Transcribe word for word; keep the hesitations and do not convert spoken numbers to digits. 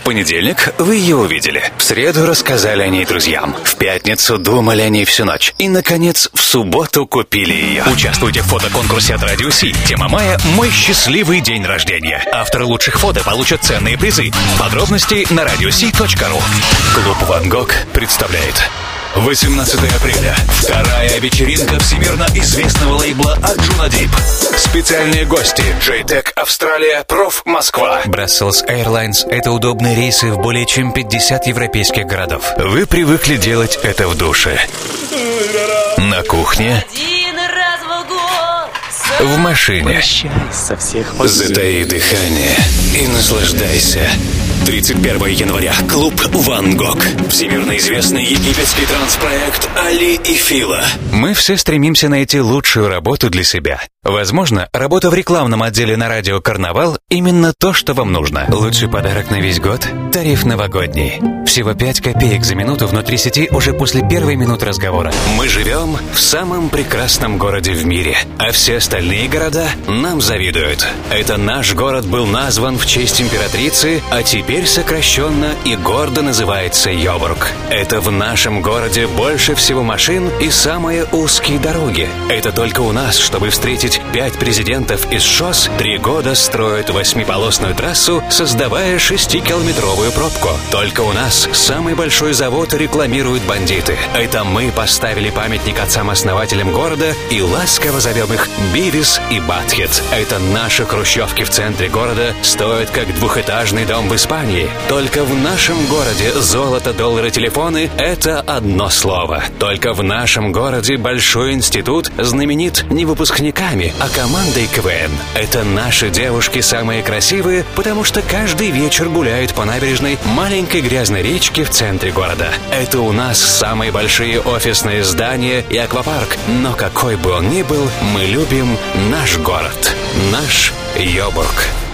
В понедельник вы ее увидели. В среду рассказали о ней друзьям. В пятницу думали о ней всю ночь. И, наконец, в субботу купили ее. Участвуйте в фотоконкурсе от Радио Си. Тема мая «Мой счастливый день рождения». Авторы лучших фото получат ценные призы. Подробности на радиоси точка ру. Клуб «Ван Гог» представляет. восемнадцатого апреля. Вторая вечеринка всемирно известного лейбла Arjuna Deep. Специальные гости: J-Tech Австралия, Проф Москва. Brussels Airlines — это удобные рейсы в более чем пятьдесят европейских городов. Вы привыкли делать это в душе, на кухне, в машине. Затаи дыхание и наслаждайся. тридцать первого января. Клуб «Ван Гог». Всемирно известный египетский транспроект «Али и Фила». Мы все стремимся найти лучшую работу для себя. Возможно, работа в рекламном отделе на радио «Карнавал» — именно то, что вам нужно. Лучший подарок на весь год — тариф новогодний. Всего пять копеек за минуту внутри сети уже после первой минуты разговора. Мы живем в самом прекрасном городе в мире, а все остальные города нам завидуют. Это наш город был назван в честь императрицы, а теперь сокращенно и гордо называется Йобург. Это в нашем городе больше всего машин и самые узкие дороги. Это только у нас, чтобы встретить пять президентов из ШОС, три года строят восьмиполосную трассу, создавая шестикилометровую пробку. Только у нас самый большой завод рекламируют бандиты. Это мы поставили памятник отцам-основателям города и ласково зовем их Бивис и Батхед. Это наши хрущевки в центре города стоят как двухэтажный дом в Испании. Только в нашем городе золото, доллары, телефоны — это одно слово. Только в нашем городе большой институт знаменит не выпускниками, а командой КВН. Это наши девушки самые красивые, потому что каждый вечер гуляют по набережной маленькой грязной речки в центре города. Это у нас самые большие офисные здания и аквапарк. Но какой бы он ни был, мы любим наш город, наш Йобург.